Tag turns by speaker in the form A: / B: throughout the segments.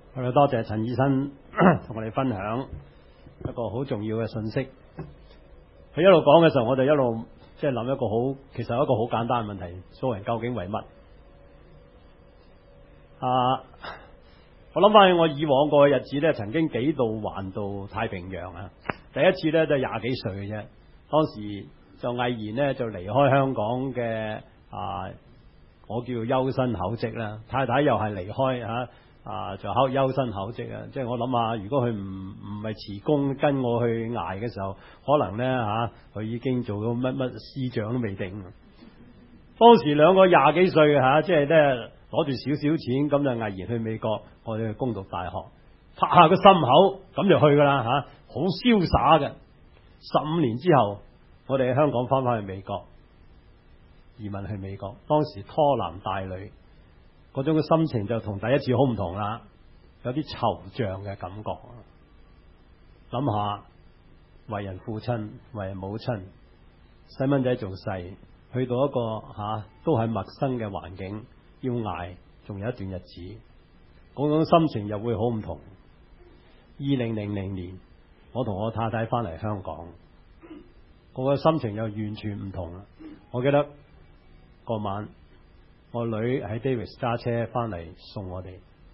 A: 我哋多謝陳醫生同我哋分享一個好重要嘅信息。佢一路講嘅時候，我哋一路即係諗一個其實一個好簡單嘅問題：做人究竟為乜？我諗翻起我以往過嘅日子咧，曾經幾度環渡太平洋啊！第一次咧都係廿幾歲嘅啫，當時就毅然咧就離開香港嘅我叫做優薪厚職啦，太太又係離開就優薪厚職啊！即係我諗下，如果佢唔係辭工跟我去捱嘅時候，可能咧佢已經做到乜司長都未定。當時兩個廿幾歲嘅即係咧攞住少少錢，咁就毅然去美國，我哋去攻讀大學，拍下個心口咁就去噶啦好瀟灑嘅。15年之後，我哋喺香港翻去美國，移民去美國，當時拖男帶女，嗰種嘅心情就同第一次好唔同啦，有啲惆悵嘅感覺。諗下為人父親，為人母親，細蚊仔仲細，去到一個都係陌生嘅環境，要捱，仲有一段日子，嗰種心情又會好唔同。2000年，我同我太太翻嚟香港，嗰個心情又完全唔同啦。我記得嗰晚，我女喺 Davis 揸車翻嚟送我哋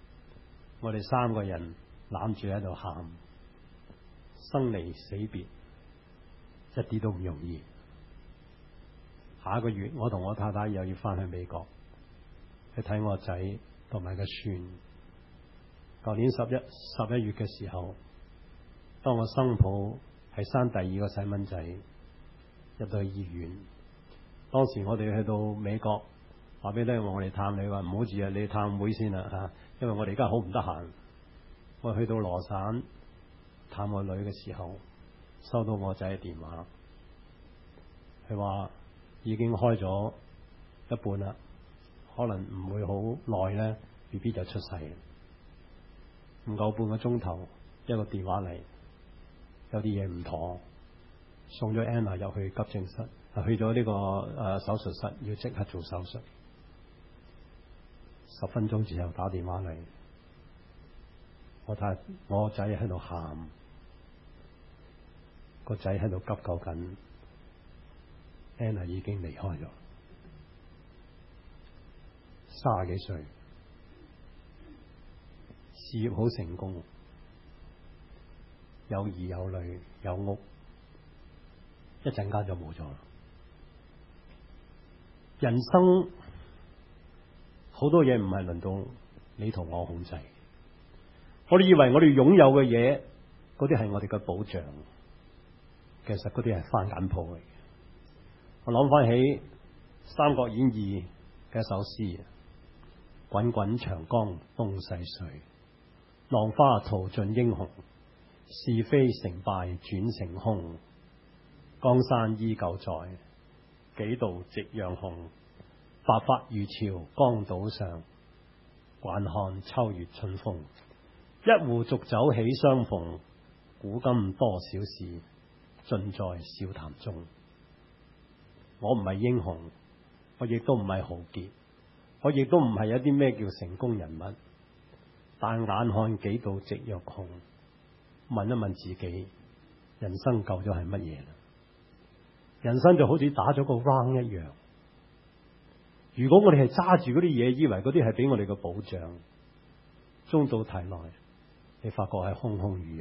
A: 3個人攬住喺度喊，生離死別，一啲都唔容易。下一個月，我同我太太又要翻去美國去睇我仔同埋個孫。舊年11月嘅時候，當我生抱係生第2個細蚊仔入到去醫院，當時我哋去到美國，話俾你聽，我哋探你，話唔好住啊，你探妹先啦因為我哋而家好唔得閒。我去到羅省探我女嘅時候，收到我仔嘅電話，佢話已經開咗一半啦，可能唔會好耐咧 BB 就出世。唔夠半個鐘頭，一個電話嚟，有啲嘢唔妥，送咗 Anna 入去急症室，去咗呢個手術室，要即刻做手術。10分鐘之後打電話嚟，我仔喺度喊，個仔喺度急救緊，Anna 已經離開咗，30幾歲。事業好成功，有兒有女有屋，一陣間就冇咗啦。人生好多嘢唔係輪到你同我控制，我哋以為我哋擁有嘅嘢，嗰啲係我哋嘅保障，其實嗰啲係番梘鋪嚟嘅。我諗翻起《三國演義》嘅一首詩：滾滾長江東逝水，浪花淘盡英雄，是非成敗轉成空。江山依舊在，幾度夕陽紅。白髮漁樵江島上，慣看秋月春風。一壺濁酒喜相逢，古今多少事，盡在笑談中。我唔係英雄，我亦都唔係豪傑，我亦都唔係有啲咩叫成功人物。但眼看幾度夕陽紅，問一問自己，人生究竟係乜嘢啦？人生就好似打咗個 round 一樣。如果我哋係揸住嗰啲嘢，以為嗰啲係俾我哋嘅保障，中到題內，你發覺係空空如也。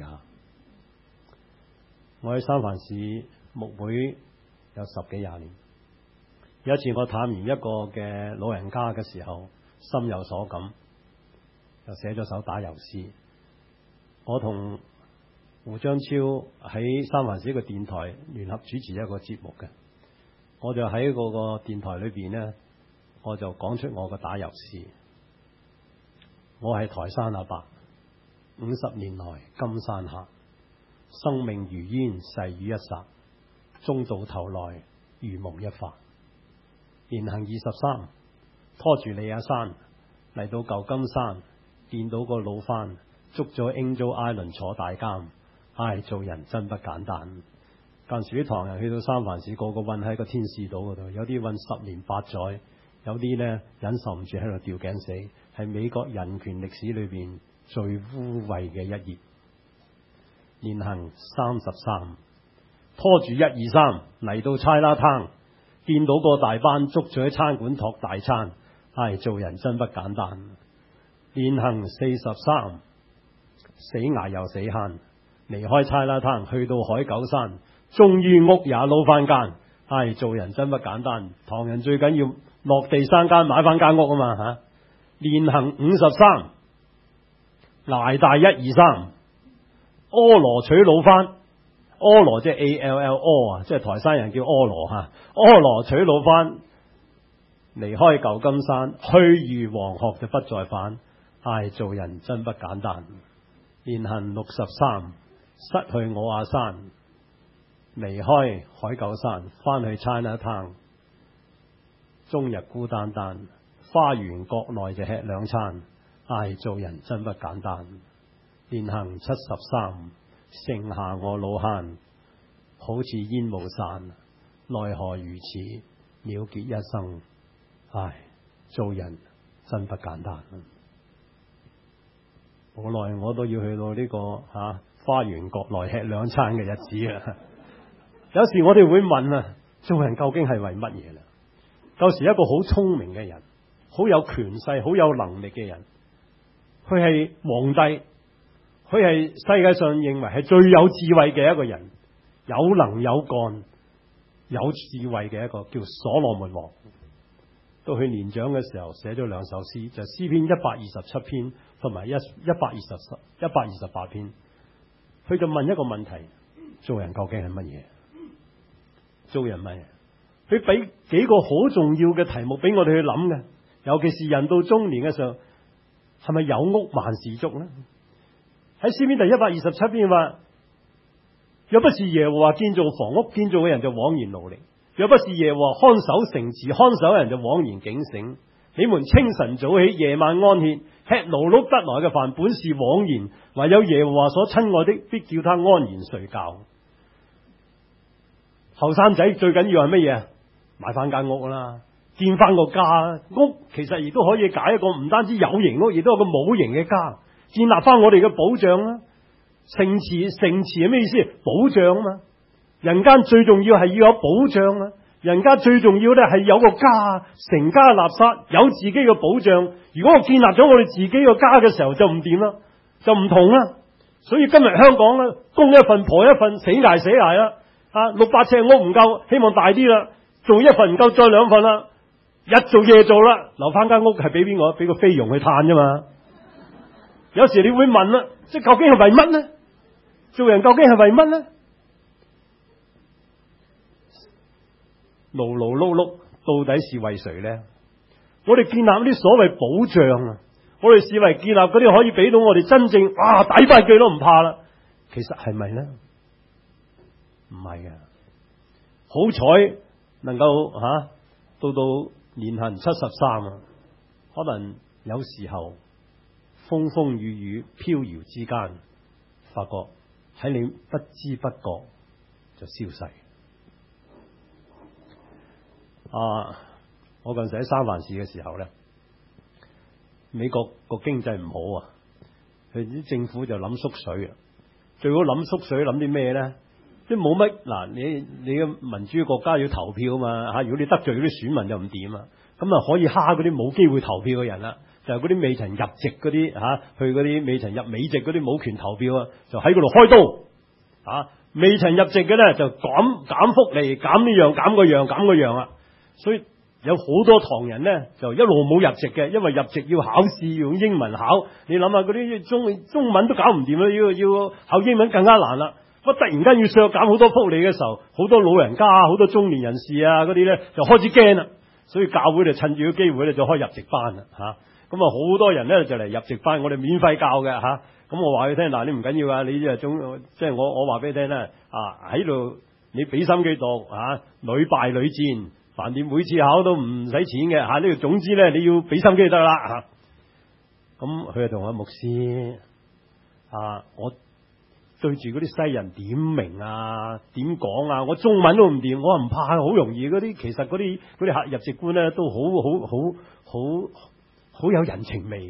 A: 我喺三藩市牧會有10幾20年，有一次我探完一個嘅老人家嘅時候，心有所感，就寫咗首打油詩。我同胡章超喺三藩市一個電台聯合主持一個節目嘅，我就喺嗰個電台裏邊呢，我就講出我嘅打油詩。我係台山阿伯，50年來金山客，生命如煙逝於一剎，終到頭來如夢一發。連行23，拖住李亞山嚟到舊金山，見到個老番捉咗 Angel Island 坐大監。唉，做人真不簡單。間時啲唐人去到三藩市，個個韞喺個天使島嗰度，有啲韞10年8載，有啲呢忍受唔住喺度吊頸死，係美國人權歷史裏邊最污穢嘅一頁。連行33，拖住123嚟到差啦灘，見到個大班捉住喺餐館托大餐，做人真不簡單。連行43，死捱又死慳，離開差啦灘去到海九山，終於屋也撈翻間，做人真不簡單。唐人最緊要落地生根，買翻間屋啊嘛吓。連行53，捱大123，阿羅娶老番，阿羅即係 ALL 啊，即係台山人叫阿羅吓。阿羅娶老番，離開舊金山，去如黃鶴就不再返。做人真不簡單。連行63，失去我阿山，離開海九山，翻去 China Town， 終日孤單單，花園國內就吃兩餐。做人真不簡單。連行73，剩下我老慳，好似煙霧散，奈何如此了結一生。做人真不簡單。好耐我都要去到呢個花園國內吃兩餐嘅日子啊！有時我哋會問啊，做人究竟係為乜嘢咧？有時一個好聰明嘅人，好有權勢、好有能力嘅人，佢係皇帝，佢係世界上認為係最有智慧嘅一個人，有能有幹、有智慧嘅一個叫所羅門王。到佢年長嘅時候，寫咗兩首詩，就係詩篇127篇同埋128篇。佢就問一個問題：做人究竟係乜嘢？做人乜嘢？佢俾幾個好重要嘅題目俾我哋去諗嘅，尤其是人到中年嘅時候，係咪有屋萬事足呢？喺詩篇第127篇話：若不是耶和華建造房屋，建造嘅人就枉然勞力；若不是耶和華看守城池，看守嘅人就枉然警醒。你們清晨早起，夜晚安歇，吃勞碌得來嘅飯，本是枉然；唯有耶和華所親愛的，必叫他安然睡覺。後生仔最緊要係乜嘢？買翻間屋啦，建翻個家。屋其實亦都可以解一個唔單止有形屋，亦都有個冇形嘅家。建立翻我哋嘅保障啦。城池係咩意思？保障啊嘛。人間最重要係要有保障啊。人家最重要咧係有個家，成家立室，有自己嘅保障。如果我建立咗我哋自己個家嘅時候，就唔掂啦，就唔同啦。所以今日香港咧，公一份，婆一份，死捱啦。600尺屋唔夠，希望大啲啦。做一份唔夠，再兩份啦。日做夜做啦，留翻間屋係俾邊個？俾個菲傭去嘆啫嘛。有時你會問啦，即係究竟係為乜呢？做人究竟係為乜呢？勞勞碌碌到底是為誰呢？我哋建立啲所謂保障啊，我哋視為建立嗰啲可以俾到我哋真正抵翻句都唔怕啦。其實係咪呢？唔係嘅。好彩能夠到連行73啊，可能有時候風風雨雨飄搖之間，發覺喺你不知不覺就消逝。我嗰陣時喺三藩市嘅時候咧，美國個經濟唔好啊，佢啲政府就諗縮水啊。最好諗縮水諗啲咩咧？即係冇乜嗱，你嘅民主國家要投票啊嘛嚇，如果你得罪嗰啲選民就唔掂啊，咁啊可以蝦嗰啲冇機會投票嘅人啦，就係嗰啲未曾入籍嗰啲去嗰啲未曾入美籍嗰啲冇權投票啊，就喺嗰度開刀未曾入籍嘅咧就減福利，減呢樣減嗰樣啊。所以有好多唐人咧就一路冇入籍嘅，因為入籍要考試，要用英文考。你諗下嗰啲中文都搞唔掂啦，要考英文更加難啦。突然間要削減好多福利嘅時候，好多老人家、好多中年人士嗰啲咧就開始驚啦。所以教會就趁住個機會咧就開入籍班啦咁好多人咧就嚟入籍班，我哋免費教嘅咁我話佢聽嗱，你唔緊要啊，你即係我話俾你聽咧喺度你俾心機讀屢敗屢戰。凡掂每次考都唔使錢嘅呢個總之咧你要俾心機就得啦咁佢就同我牧師我對住嗰啲西人點明點講我中文都唔掂，我話唔怕，好容易。嗰啲其實嗰啲入籍官咧都好有人情味嘅。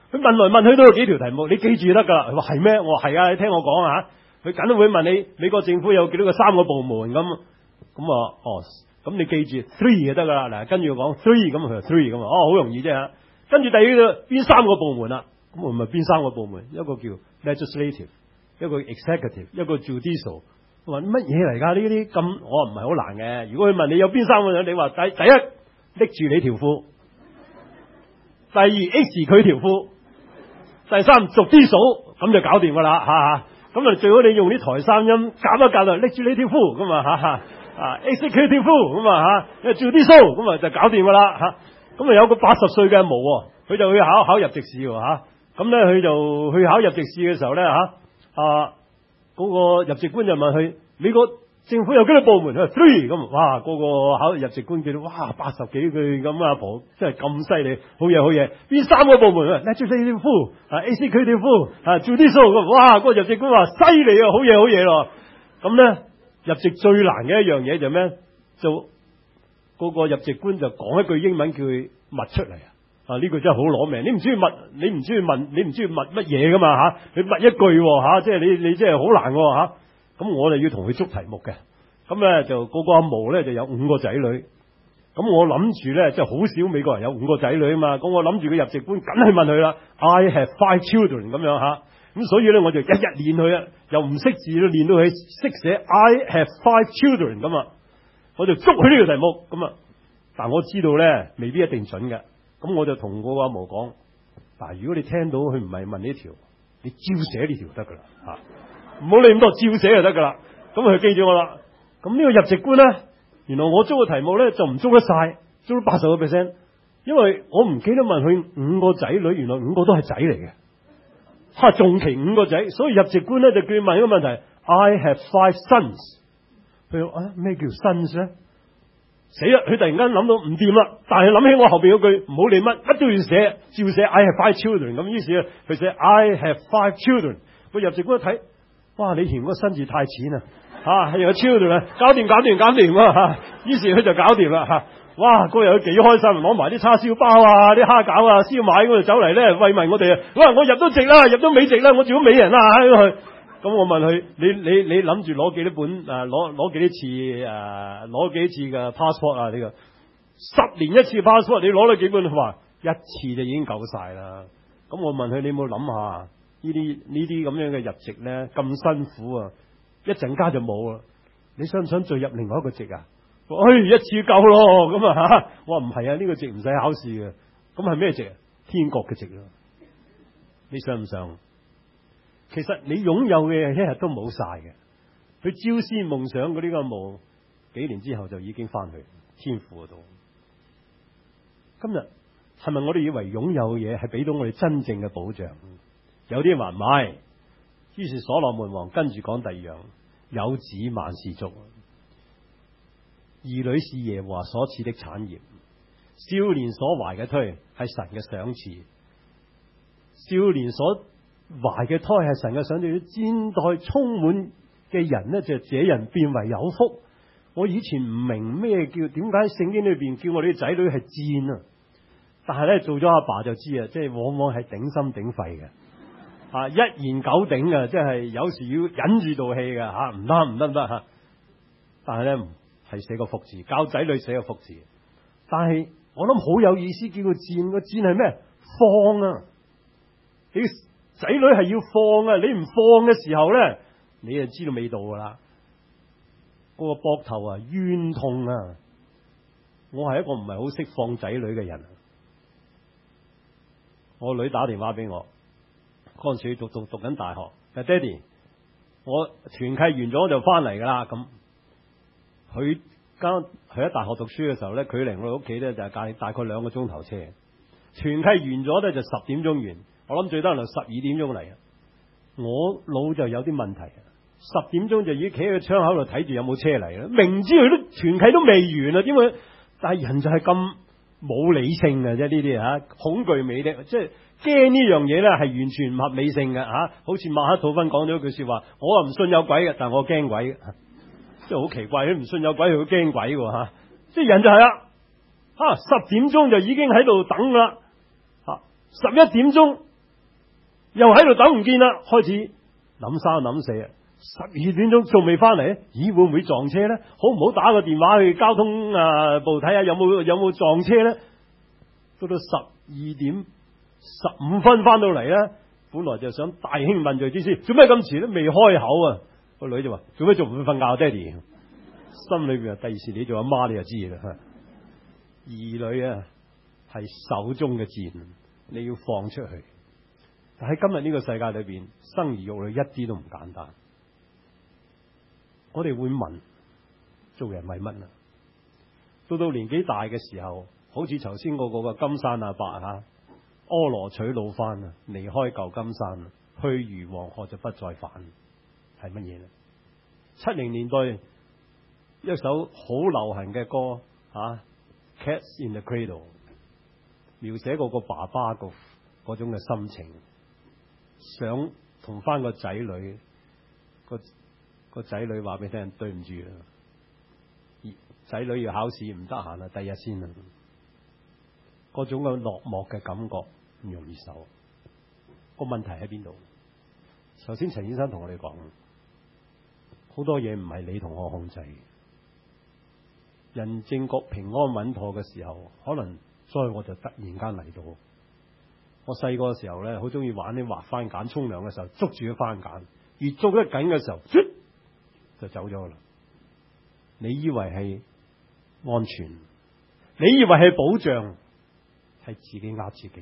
A: 佢問來問去都有幾條題目，你記住得噶啦。佢話係咩？我話係啊，你聽我講啊嚇。佢梗都會問你美國政府有幾多個3個部門咁。咁你記住 three 就得噶啦。嗱，跟住講 three 咁，佢話 three 咁好容易啫嚇。跟住第二個邊3個部門啦？咁我咪邊3個部門？一個叫 legislative， 一個 executive， 一個 judicial。我話乜嘢嚟㗎？呢啲咁我話唔係好難嘅。如果佢問你有邊3個樣，你話第一拎住你條褲，第二 X 佢條褲，第三逐啲數，咁就搞掂㗎啦嚇。咁最好你用啲台山音夾一夾就拎住你條褲咁啊X 佢條褲咁啊做啲數咁就搞掂㗎啦嚇。咁有個80歲嘅毛，佢就去考入籍試喎。咁咧佢就去考入籍試嘅時候咧嗰個入籍官就問佢：美國政府有幾多部門？佢話 three 咁。哇！嗰個考入籍官見到哇80幾歲咁阿婆真係咁犀利，好嘢好嘢。邊3個部門？拎住你條褲，AC 佢條褲，做啲數咁。哇！嗰個入籍官話犀利啊，好嘢好嘢咯。咁咧入籍最難嘅一樣嘢就咩？就嗰個入籍官就講一句英文叫佢默出嚟呢句真係好攞命。你唔知問乜嘢噶嘛你問一句即係你真係好難咁我哋要同佢捉題目嘅。咁咧就個阿毛咧就有5個仔女。咁我諗住咧即係好少美國人有5個仔女啊嘛。咁我諗住佢入籍官梗係問佢啦。I have 5 children 咁樣咁所以咧我就日日練佢啊，又唔識字都練到佢識寫 I have 5 children 咁啊。我就捉佢呢個題目咁啊。但我知道咧未必一定準嘅。咁我就同個阿毛講，嗱，如果你聽到佢唔係問呢條，你照寫呢條得噶啦唔好理咁多，照寫就得噶啦。咁佢記住我啦。咁呢個入籍官咧，原來我捉嘅題目咧就唔捉得晒，捉到80%，因為我唔記得問佢5個仔女，原來5個都係仔嚟嘅，仲其5個仔，所以入籍官咧就叫佢問一個問題 ：I have 5 sons。佢話咩叫 sons 咧？死啦！佢突然間諗到唔掂啦，但係諗起我後邊嗰句唔好理乜都要寫，照寫 I have 5 children 咁。於是佢寫 I have 5 children。個入籍官一睇，哇！你填嗰個新字太淺啦，係有 children 啊，搞掂於是佢就搞掂啦哇！嗰日佢幾開心，攞埋啲叉燒包啊、啲蝦餃啊、燒賣嗰度走嚟咧慰問我哋啊！哇！我入到籍啦，入到美籍啦，我做咗美人啦佢。咁我問佢：你諗住攞幾多本攞幾多次攞幾次嘅 passport 啊？呢個10年一次 passport， 你攞咗幾本？佢話1次就已經夠晒啦。咁我問佢：你有冇諗下呢啲咁樣嘅入籍咧咁辛苦啊？一陣間就冇啦。你想唔想再入另外一個籍啊？一次夠咯。咁我話唔係啊，呢個籍唔使考試嘅。咁係咩籍啊？天國嘅籍咯。你想唔想？其實你擁有嘅一日都冇晒嘅。佢朝思夢想嗰啲個夢，幾年之後就已經翻去天父嗰度。今日係咪我哋以為擁有嘅嘢係俾到我哋真正嘅保障？有啲人話唔係。於是所羅門王跟住講第二樣：有子萬事足，兒女是耶和華所賜的產業，少年所懷嘅胎係神嘅賞賜，少年所懷嘅胎係神嘅賞賜，戰代充滿嘅人呢，就這人變為有福。我以前唔明咩叫點解聖經裏邊叫我哋啲仔女係賤啊，但係咧做咗阿爸就知啊，即係往往係頂心頂肺嘅一言九鼎嘅，即係有時要忍住道氣嘅唔得但係咧係寫個福字，教仔女寫個福字。但係我諗好有意思，叫佢賤，個賤係咩？放啊！你仔女係要放啊！你唔放嘅時候咧，你就知道味道噶啦。嗰個膊頭啊，冤痛啊！我係一個唔係好識放仔女嘅人。我女打電話俾我，嗰陣時讀緊大學，但係爹哋，我團契完咗就翻嚟噶啦。咁佢喺大學讀書嘅時候咧，距離我哋屋企咧就係大概2個鐘頭車。團契完咗咧就10點鐘完。我諗最多人12點鐘嚟啊！我腦就有啲問題，10點鐘就已經企喺個窗口度睇住有冇車嚟啦。明知佢都團契都未完啊，點會？但係人就係咁冇理性嘅啫，呢啲恐懼美的，即係驚呢樣嘢咧係完全唔合理性嘅好似馬克吐芬講咗一句說話，我唔信有鬼嘅，但我驚鬼嘅，即係好奇怪，佢唔信有鬼，佢驚鬼嘅即係人就係啦，10點鐘就已經喺度等啦，11點鐘又喺度等唔見啦，開始諗三諗四啊，12點鐘仲未翻嚟，咦會唔會撞車咧？好唔好打個電話去交通部睇下有冇撞車咧？到12點15分翻到嚟咧，本來就想大興問罪之師，做咩咁遲都未開口啊？個女就話：做咩仲唔瞓覺，爹哋？心裏邊第二時你做阿媽你就知啦。兒女啊係手中嘅箭，你要放出去。但喺今日呢個世界裏邊，生兒育女一啲都唔簡單。我哋會問：做人為乜啊？到年紀大嘅時候，好似頭先嗰個金山阿伯阿羅取老翻啊，離開舊金山，去如黃河就不再返，係乜嘢呢？70年代一首好流行嘅歌Cats in the Cradle， 描寫個爸爸嗰種嘅心情，想同翻個仔女，個仔女話俾你聽，對唔住啦，仔女要考試唔得閒啦，第日先啦。嗰種嘅落寞嘅感覺唔容易受。個問題喺邊度？首先陳醫生同我哋講，好多嘢唔係你同我控制。人正覺平安穩妥嘅時候，可能災禍就突然間嚟到。我細個嘅時候咧，好中意玩啲滑番梘，沖涼嘅時候捉住個番梘，越捉得緊嘅時候，就走咗啦。你以為係安全，你以為係保障，係自己呃自己。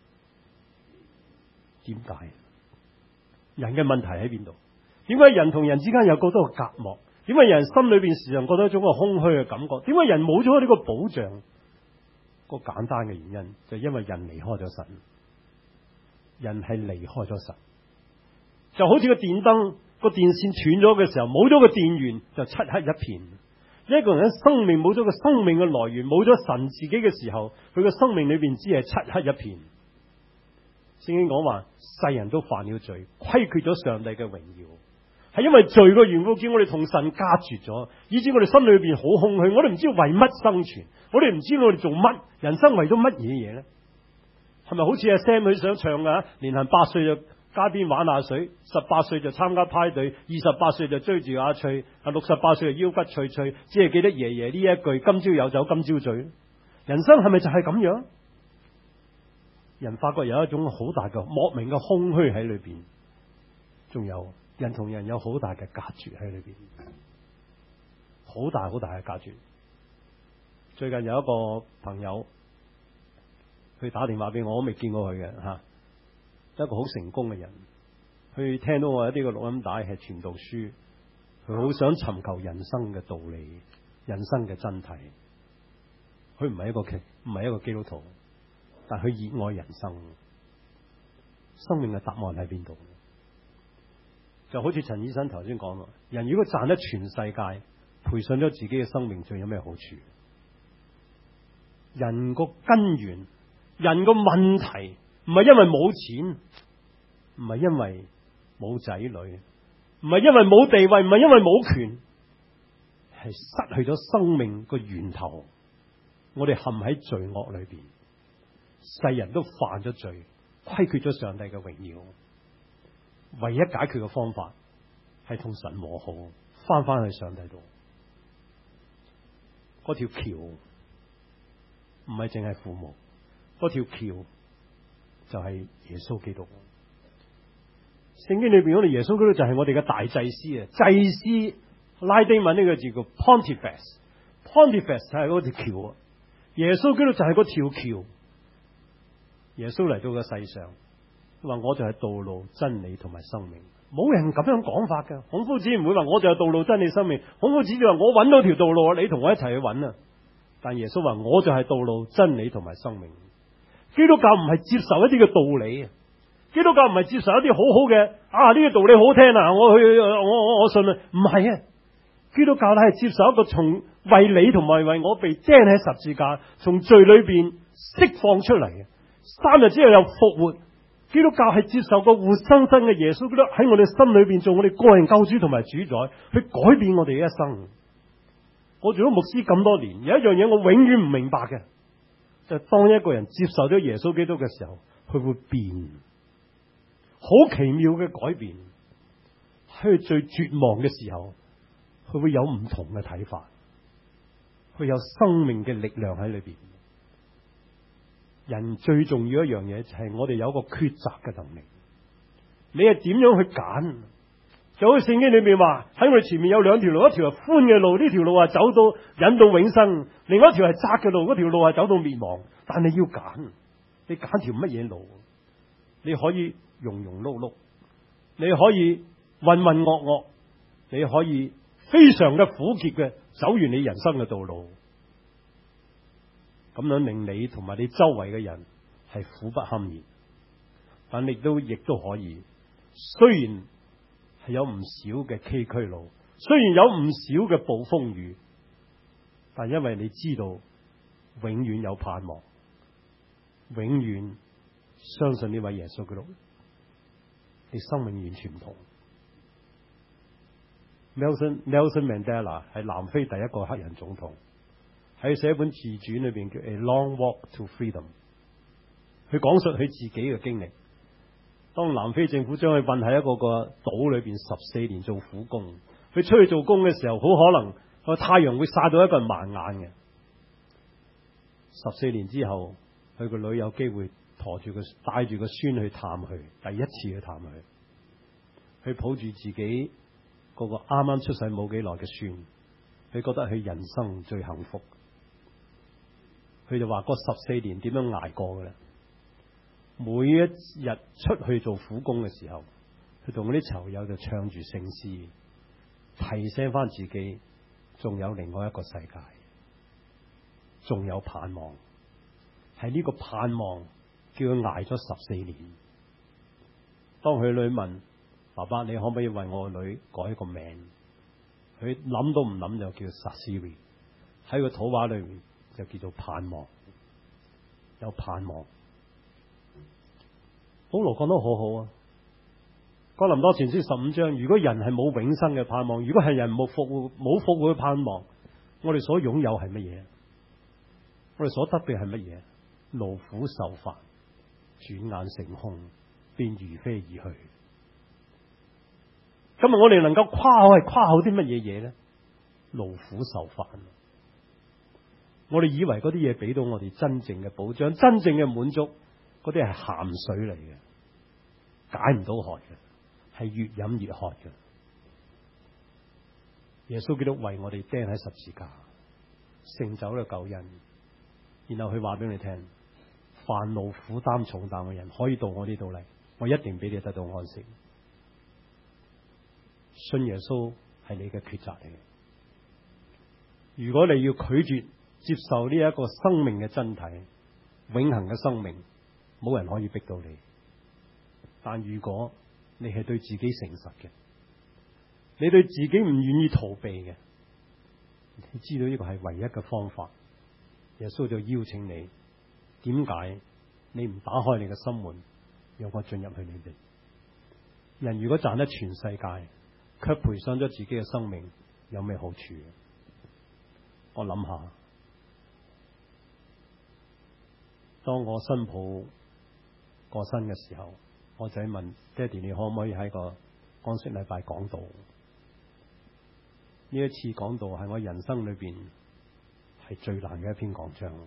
A: 點解？人嘅問題喺邊度？點解人同人之間有咁多個隔膜？點解人心裏邊時常覺得一種個空虛嘅感覺？點解人冇咗呢個保障？個簡單嘅原因就係因為人離開咗神，人係離開咗神，就好似個電燈個電線斷咗嘅時候，冇咗個電源就漆黑一片。一個人嘅生命冇咗個生命嘅來源，冇咗神自己嘅時候，佢嘅生命裏邊只係漆黑一片。聖經講話，世人都犯了罪，虧缺咗上帝嘅榮耀。係因為罪嘅緣故，叫我哋同神隔絕咗，以致我哋心裏邊好空虛。我哋唔知道為乜生存，我哋唔知道我哋做乜，人生為咗乜嘢嘢咧？係咪好似阿 Sam 佢想唱噶？年行8歲就街邊玩下水，18歲就參加派對，28歲就追住阿翠，68歲就腰骨脆脆，只係記得爺爺呢一句：今朝有酒今朝醉。人生係咪就係咁樣？人發覺有一種好大嘅莫名嘅空虛喺裏邊，仲有人同人有好大嘅隔絕喺裏邊，好大好大嘅隔絕。最近有一個朋友，佢打電話俾我，我未見過佢嘅一個好成功嘅人，佢聽到我一啲嘅錄音帶係傳道書，佢好想尋求人生嘅道理、人生嘅真諦。佢唔係一個基督徒，但佢熱愛人生，生命嘅答案喺邊度？就好似陳醫生頭先講咯，人如果賺得全世界，賠上咗自己嘅生命，仲有咩好處？人個根源，人個問題，唔係因為冇錢，唔係因為冇仔女，唔係因為冇地位，唔係因為冇權，係失去咗生命個源頭。我哋陷喺罪惡裏邊，世人都犯咗罪，虧缺咗上帝嘅榮耀。唯一解決嘅方法係同神和好，翻去上帝度。嗰條橋唔係淨係父母，嗰條橋就係耶穌基督。聖經裏邊，我哋耶穌基督就係我哋嘅大祭司啊！祭司拉丁文呢個字叫 Pontifex 係嗰條橋啊！耶穌基督就係嗰條橋。耶穌嚟到個世上，話我就係道路、真理同埋生命。冇人咁樣講法㗎。孔夫子唔會話我就係道路、真理、生命。孔夫子就話我揾到條道路，你同我一齊去揾啊！但耶穌話我就係道路、真理同埋生命。基督教唔係接受一啲嘅道理啊！基督教唔係接受一啲好好嘅呢個道理好聽啊！我信啊！唔係啊！基督教係接受一個從為你同埋為我被釘喺十字架，從罪裏邊釋放出嚟嘅，3日之後又復活。基督教係接受個活生生嘅耶穌基督喺我哋心裏邊做我哋個人救主同埋主宰，去改變我哋嘅一生。我做咗牧師咁多年，有一樣嘢我永遠唔明白嘅，就係當一個人接受咗耶穌基督嘅時候，佢會變。 好奇妙嘅改變。喺佢最絕望嘅時候，佢會有唔同嘅睇法，佢有生命嘅力量喺裏邊。人最重要一樣嘢就係我哋有一個抉擇嘅能力。你係點樣去揀？就好似聖經裏面話，喺我哋前面有兩條路，一條係寬嘅路，呢條路係走到引到永生；另外一條係窄嘅路，嗰條路係走到滅亡。但你要揀，你揀條乜嘢路？你可以庸庸碌碌，你可以渾渾噩噩，你可以非常嘅苦澀嘅走完你人生嘅道路，咁樣令你同埋你周圍嘅人係苦不堪言。但亦都可以，雖然係有唔少嘅崎嶇路，雖然有唔少嘅暴風雨，但因為你知道永遠有盼望，永遠相信呢位耶穌基督，你生命完全唔同。Nelson Mandela 係南非第一個黑人總統，喺寫一本自傳裏邊叫《A Long Walk to Freedom》，佢講述佢自己嘅經歷。當南非政府將佢運喺一個島裏邊14年做苦工，佢出去做工嘅時候，好可能個太陽會曬到一個人盲眼嘅。14年之後，佢個女有機會帶住個孫去探佢，第一次去探佢，佢抱住自己嗰個啱啱出世冇幾耐嘅孫，佢覺得佢人生最幸福。佢就話嗰14年點樣捱過嘅咧？每一日出去做苦工嘅時候，佢同嗰啲囚友就唱住聖詩，提醒翻自己仲有另外一個世界，仲有盼望。係呢個盼望叫佢捱咗14年。當佢女問爸爸，你可唔可以為我個女改一個名？佢諗都唔諗就叫 Sasiri， 喺個土話裏面就叫做盼望，有盼望。保羅講得好好啊！哥林多前書15章，如果人係冇永生嘅盼望，如果係人冇復活嘅盼望，我哋所擁有係乜嘢？我哋所得嘅係乜嘢？勞苦受煩，轉眼成空，便如飛而去。今日我哋能夠誇口係誇口啲乜嘢嘢咧？勞苦受煩。我哋以為嗰啲嘢俾到我哋真正嘅保障、真正嘅滿足，嗰啲係鹹水嚟嘅，解唔到渴嘅，係越飲越渴嘅。耶穌基督為我哋釘喺十字架，成就咗救恩。然後佢話俾你聽，凡勞苦擔重擔嘅人可以到我呢度嚟，我一定俾你得到安息。信耶穌係你嘅抉擇嚟嘅。如果你要拒絕接受呢一個生命嘅真諦，永恆嘅生命，冇人可以逼到你。但如果你係對自己誠實嘅，你對自己唔願意逃避嘅，你知道呢個係唯一嘅方法。耶穌就邀請你，點解你唔打開你嘅心門，讓我進入去你哋？人如果賺得全世界，卻賠上咗自己嘅生命，有咩好處？我諗下，當我新抱過身嘅時候，我仔問爹哋，你可唔可以喺個安息禮拜講道？呢一次講道係我人生裏邊係最難嘅一篇講章。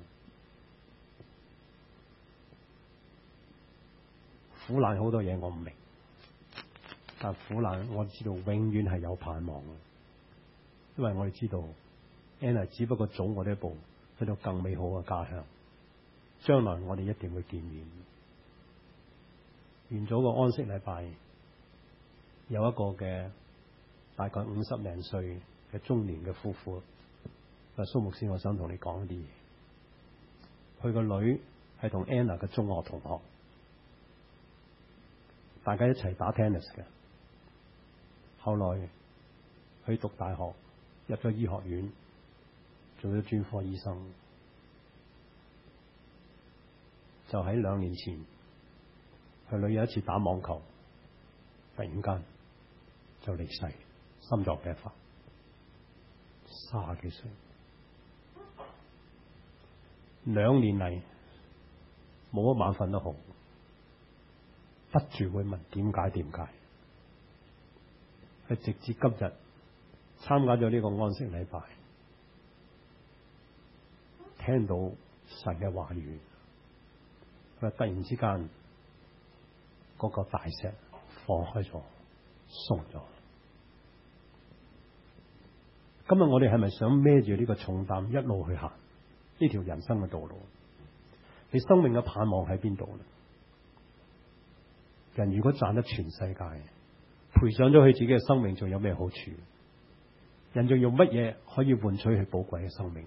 A: 苦難好多嘢我唔明，但苦難我知道永遠係有盼望嘅，因為我哋知道 Anna 只不過早我哋一步去到更美好嘅家鄉，將來我哋一定會見面。完咗個安息禮拜，有一個嘅大概50零歲嘅中年嘅夫婦，蘇牧師，我想同你講一啲嘢。佢個女係同 Anna 嘅中學同學，大家一齊打 tennis 嘅。後來佢讀大學，入咗醫學院，做咗專科醫生。就喺2年前，佢女有一次打網球，突然間就離世，心臟病發，30幾歲。2年嚟冇一晚瞓得好。 不住會問點解？佢直至今日參加咗呢個安息禮拜，聽到神嘅話語，佢突然之間嗰個大石放開咗，鬆咗。今日我哋係咪想孭住呢個重擔一路去行呢條人生嘅道路？你生命嘅盼望喺邊度呢？人如果賺得全世界，賠上咗佢自己嘅生命，仲有咩好處？人仲用乜嘢可以換取佢寶貴嘅生命？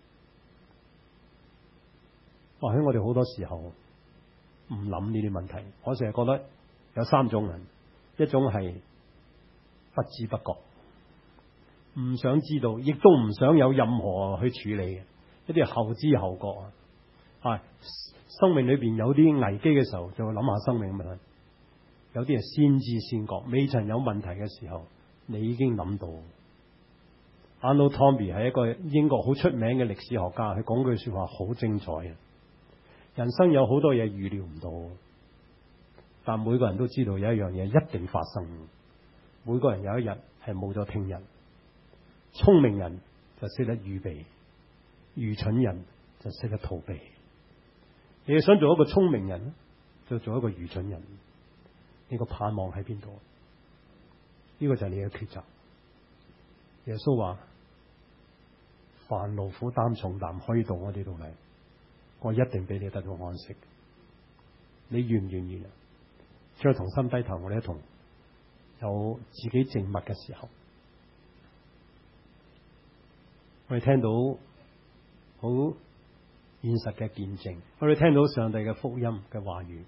A: 或許我哋好多時候唔諗呢啲問題。我成日覺得有三種人，一種係不知不覺，唔想知道，亦都唔想有任何去處理嘅，一啲係後知後覺啊！生命裏邊有啲危機嘅時候，就會諗下生命嘅問題。有啲係先知先覺，未曾有問題嘅時候，你已經諗到。Arnold Toynbee 係一個英國好出名嘅歷史學家，佢講句說話好精彩嘅。人生有好多嘢預料唔到，但每個人都知道有一樣嘢一定發生。每個人有一日係冇咗聽日。聰明人就識得預備，愚蠢人就識得逃避。你想做一個聰明人，就做一個愚蠢人。呢個盼望喺邊度？呢個就係你嘅抉擇。耶穌話：凡勞苦擔重擔可以到我呢度嚟，我一定俾你得到安息。你願唔願意啊？將同心低頭，我哋一同有自己靜默嘅時候，我哋聽到好現實嘅見證，我哋聽到上帝嘅福音嘅話語。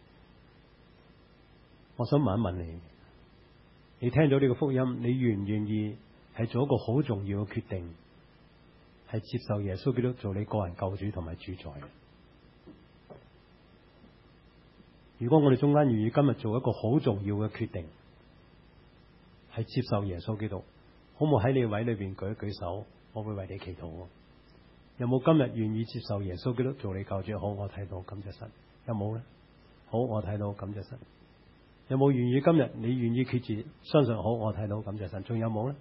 A: 我想問一問你，你聽咗呢個福音，你願唔願意係做一個好重要嘅決定，係接受耶穌基督做你個人救主同埋主宰？如果我哋中間願意今日做一個好重要嘅決定，係接受耶穌基督，好唔好喺你位裏邊舉一舉手？我會為你祈禱。有冇今日願意接受耶穌基督做你救主？好，我睇到，感謝神。有冇呢？好，我睇到，感謝神。有冇願意今日你願意決志相信？好，我睇到，感謝神。仲有冇呢？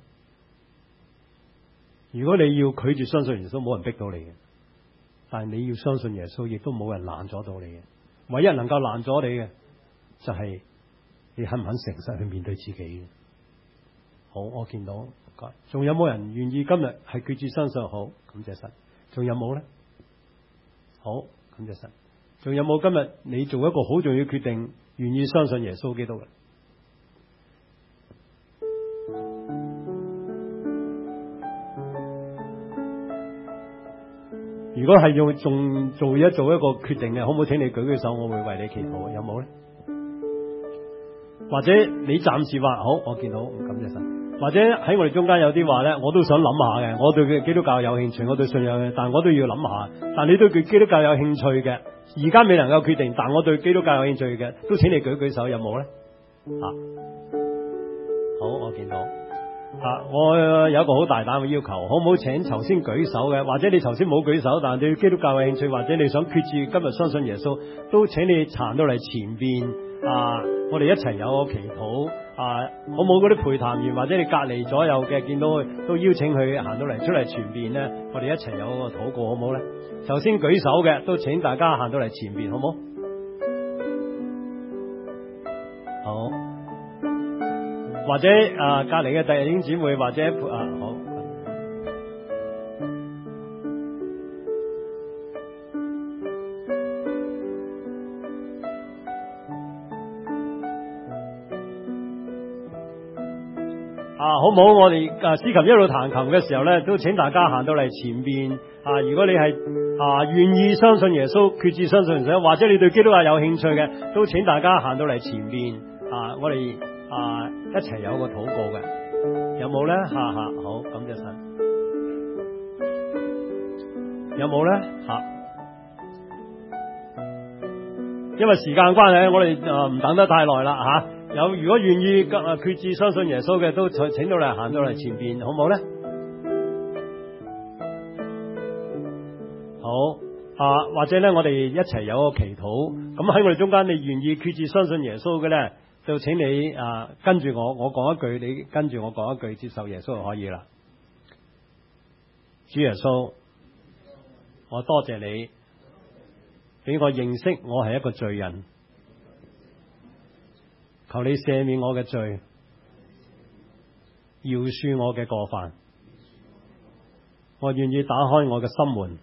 A: 如果你要拒絕相信耶穌，冇人逼到你嘅，但係你要相信耶穌，亦都冇人攔阻到你嘅。唯一能夠攔阻你嘅，就係你肯唔肯誠實去面對自己嘅。好，我見到，仲有冇人願意今日係決志相信？好，感謝神。仲有冇呢？好，感謝神。仲有冇今日你做一個好重要決定，願意相信耶穌基督嘅？如果係要仲做一個決定嘅，好唔好請你舉舉手，我會為你祈禱。有冇呢？或者你暫時話好，我見到，感謝神。或者喺我哋中間有啲話咧，我都想諗下嘅。我對基督教有興趣，我對信仰，但我都要諗下。但你對基督教有興趣嘅，而家未能夠決定，但我對基督教有興趣嘅，都請你舉舉手，有冇咧？好，我見到。我有一個好大膽嘅要求，好唔好請頭先舉手嘅，或者你頭先冇舉手，但係對基督教有興趣，或者你想決志今日相信耶穌，都請你行到嚟前邊。我哋一齊有個祈禱。好冇嗰啲陪談員或者你隔離左右嘅見到佢，都邀請佢行到嚟出嚟前邊咧，我哋一齊有個禱告，好唔好咧？頭先舉手嘅都請大家行到嚟前邊，好唔好？好，或者隔離嘅弟兄姊妹或者好。好唔好？我哋司琴一路彈琴嘅時候咧，都請大家行到嚟前邊。如果你係願意相信耶穌，決志相信耶穌，或者你對基督教有興趣嘅，都請大家行到嚟前邊。我哋一齊有個禱告嘅，有冇咧？好，感謝神。有冇咧？因為時間關係，我哋唔等得太耐啦如果願意決志相信耶穌嘅，都請到嚟行到嚟前邊，好唔好咧？好， 或者呢，我哋一齊有個祈禱。咁喺我哋中間，你願意決志相信耶穌嘅呢，就請你跟住我講一句，你跟住我講一句，接受耶穌就可以啦。主耶穌，我多謝你俾我認識我係一個罪人，求你赦免我嘅罪，饒恕我嘅過犯。我願意打開我嘅心門，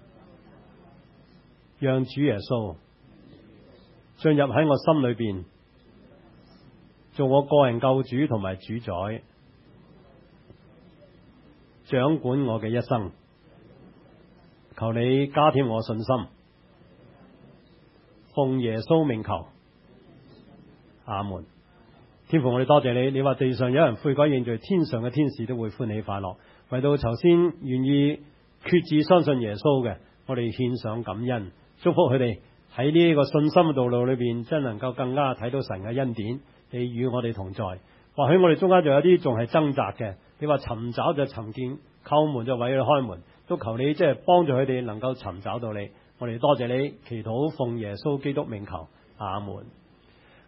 A: 讓主耶穌進入喺我心裏邊，做我個人救主同埋主宰，掌管我嘅一生。求你加添我信心，奉耶穌名求，阿門。天父，我哋多謝你。你話地上有人悔改認罪，天上嘅天使都會歡喜快樂。為到頭先願意決志相信耶穌嘅，我哋獻上感恩，祝福佢哋喺呢個信心嘅道路裏邊，真能夠更加睇到神嘅恩典。你與我哋同在。或許我哋中間仲有啲仲係掙扎嘅，你話尋找就尋見，叩門就為佢開門，都求你即係幫助佢哋能夠尋找到你。我哋多謝你，祈禱奉耶穌基督名求，阿門。